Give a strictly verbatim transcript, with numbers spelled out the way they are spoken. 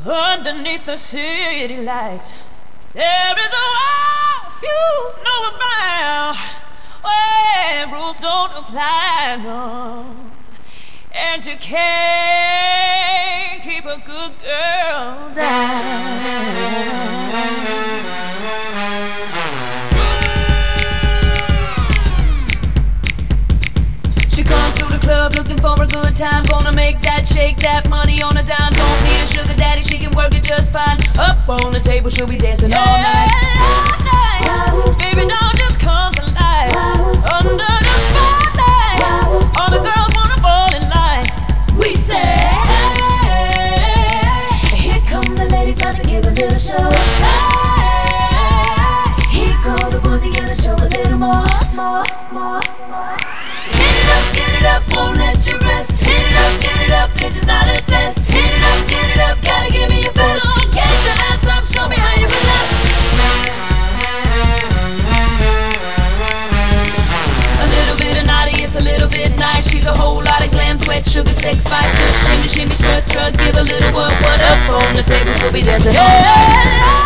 underneath the city lights. There is a world few know about, where rules don't apply, no. And you can't keep a good girl down. She comes through the club looking for a good time, gonna make that shake that money on a dime. Don't need a sugar daddy, she can work it just fine. Up on the table, she'll be dancing all night. All night. Baby, don't just come to life. Under the spotlight, all the girls wanna fall in line. We say, hey, here come the ladies, about to give a little show. Hey, here go the boys, you gotta show a little more, more, more, more. Get it up, get it up, won't let you rest. Hit it up, get it up, this is not a test. Hit it up, get it up, gotta give me your best. Get your ass up, show me how you finesse. A little bit of naughty, it's a little bit nice. She's a whole lot of glam, sweat, sugar, sex, spice. Just shimmy, shimmy, strut, strut, give a little work. What up on the table, we'll be dancing all night.